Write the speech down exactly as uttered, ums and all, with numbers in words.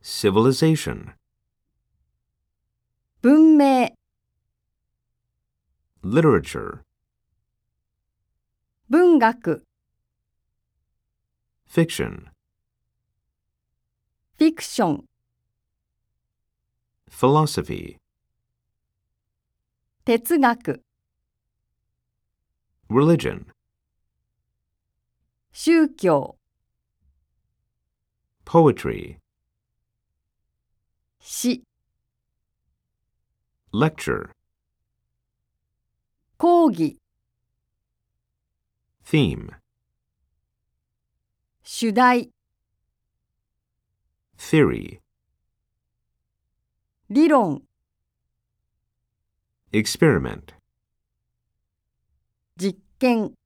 civilization, 文明、 literature, 文学、 fiction, フィクション、 philosophy, 哲学、 religion, 宗教、 poetry, 詩、 lecture, 講義、 theme, 主題、 theory, 理論、 experiment, 実験。